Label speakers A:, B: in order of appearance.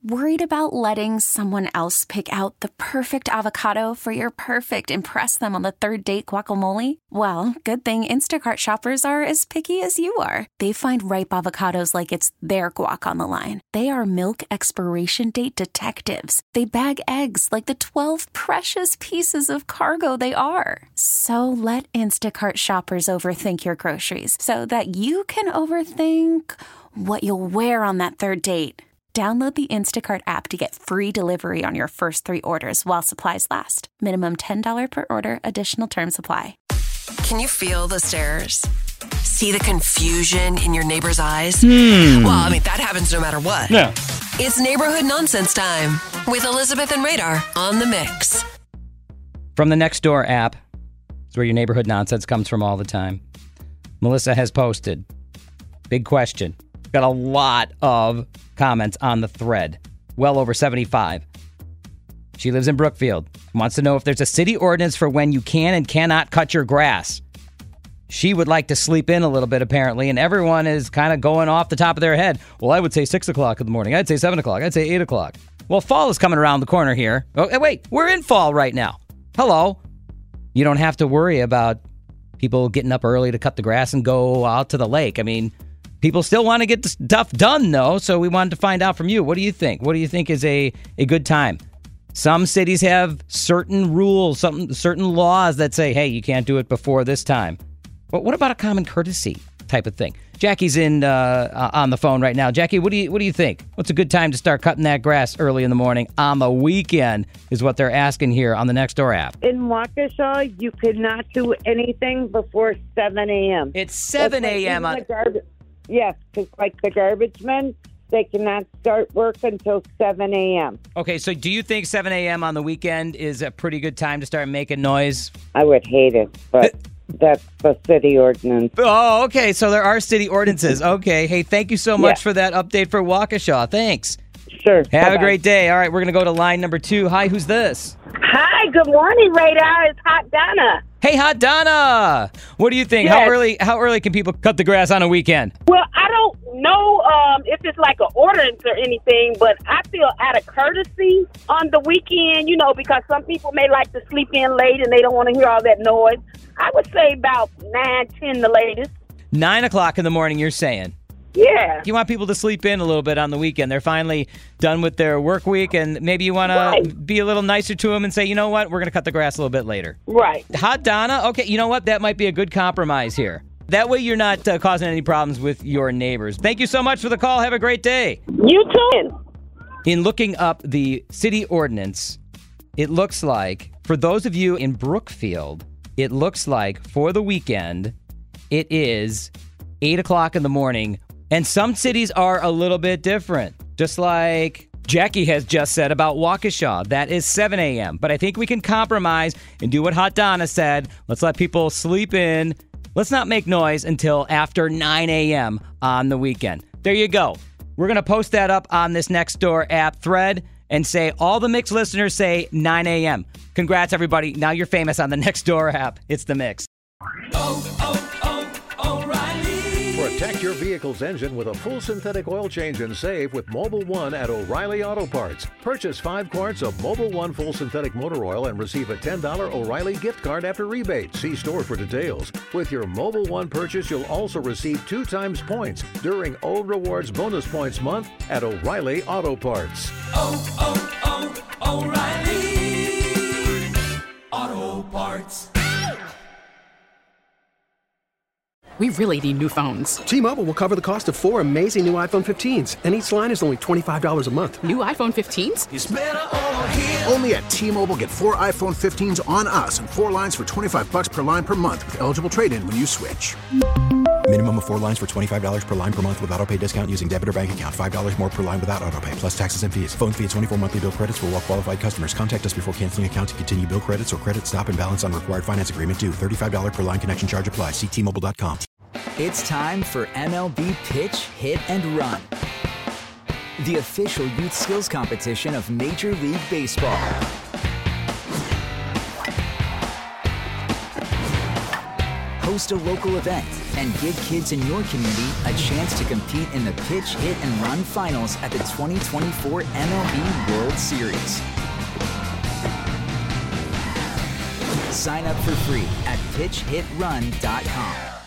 A: Worried about letting someone else pick out the perfect avocado for your perfect impress them on the third date guacamole? Well, good thing Instacart shoppers are as picky as you are. They find ripe avocados like it's their guac on the line. They are milk expiration date detectives. They bag eggs like the 12 precious pieces of cargo they are. So let Instacart shoppers overthink your groceries so that you can overthink what you'll wear on that third date. Download the Instacart app to get free delivery on your first 3 orders while supplies last. Minimum $10 per order. Additional terms apply.
B: Can you feel the stares? See the confusion in your neighbor's eyes? Well, I mean, that happens no matter what.
C: Yeah.
B: It's neighborhood nonsense time with Elizabeth and Radar on the mix.
C: From the Nextdoor app, it's where your neighborhood nonsense comes from all the time. Melissa has posted, big question. Got a lot of comments on the thread, well over 75. She lives in Brookfield, wants to know if there's a city ordinance for when you can and cannot cut your grass. She would like to sleep in a little bit, apparently, and everyone is kind of going off the top of their head. Well, I would say 6 o'clock in the morning. I'd say 7 o'clock. I'd say 8 o'clock. Well, fall is coming around the corner here. Oh, wait, we're in fall right now. Hello. You don't have to worry about people getting up early to cut the grass and go out to the lake. I mean, people still want to get the stuff done, though, so we wanted to find out from you. What do you think? What do you think is a good time? Some cities have certain rules, certain laws that say, hey, you can't do it before this time. But what about a common courtesy type of thing? Jackie's on the phone right now. Jackie, what do you think? What's a good time to start cutting that grass early in the morning on the weekend is what they're asking here on the Nextdoor app.
D: In Waukesha, you could not do anything before 7 a.m.
C: It's 7 a.m.
D: Yes, because like the garbage men, they cannot start work until 7 a.m.
C: Okay, so do you think 7 a.m. on the weekend is a pretty good time to start making noise?
D: I would hate it, but that's the city ordinance.
C: Oh, okay, so there are city ordinances. Okay, hey, thank you so much for that update for Waukesha. Thanks.
D: Sure.
C: Have
D: Bye-bye.
C: a great day. All right, we're going to go to line number 2. Hi, who's this?
E: Hi, good morning, Radar. It's Hot Donna.
C: Hey, Hot Donna. What do you think?
E: Yes.
C: How early can people cut the grass on a weekend?
E: Well, I don't know if it's like an ordinance or anything, but I feel out of courtesy on the weekend, because some people may like to sleep in late and they don't want to hear all that noise. I would say about 9, 10 the latest.
C: 9 o'clock in the morning, you're saying?
E: Yeah.
C: You want people to sleep in a little bit on the weekend. They're finally done with their work week, and maybe you want to be a little nicer to them and say, you know what, we're going to cut the grass a little bit later.
E: Right.
C: Hot Donna, okay, you know what, that might be a good compromise here. That way you're not causing any problems with your neighbors. Thank you so much for the call. Have a great day.
E: You too.
C: In looking up the city ordinance, it looks like, for those of you in Brookfield, it looks like for the weekend, it is 8 o'clock in the morning. And some cities are a little bit different, just like Jackie has just said about Waukesha. That is 7 a.m. But I think we can compromise and do what Hot Donna said. Let's let people sleep in. Let's not make noise until after 9 a.m. on the weekend. There you go. We're going to post that up on this Nextdoor app thread and say all the Mix listeners say 9 a.m. Congrats, everybody. Now you're famous on the Nextdoor app. It's The Mix.
F: Protect your vehicle's engine with a full synthetic oil change and save with Mobil 1 at O'Reilly Auto Parts. Purchase 5 quarts of Mobil 1 full synthetic motor oil and receive a $10 O'Reilly gift card after rebate. See store for details. With your Mobil 1 purchase, you'll also receive 2 times points during O Rewards Bonus Points Month at O'Reilly Auto Parts.
G: O'Reilly Auto Parts.
H: We really need new phones.
I: T-Mobile will cover the cost of 4 amazing new iPhone 15s, and each line is only $25 a month.
H: New iPhone 15s?
G: It's better over here.
J: Only at T-Mobile, get 4 iPhone 15s on us and 4 lines for $25 per line per month with eligible trade-in when you switch.
K: Minimum of 4 lines for $25 per line per month with autopay discount using debit or bank account. $5 more per line without autopay, plus taxes and fees. Phone fee at 24 monthly bill credits for well-qualified customers. Contact us before canceling account to continue bill credits or credit stop and balance on required finance agreement due. $35 per line connection charge applies. See T-Mobile.com.
L: It's time for MLB Pitch, Hit, and Run, the official youth skills competition of Major League Baseball. host a local event, and give kids in your community a chance to compete in the Pitch, Hit, and Run Finals at the 2024 MLB World Series. Sign up for free at pitchhitrun.com.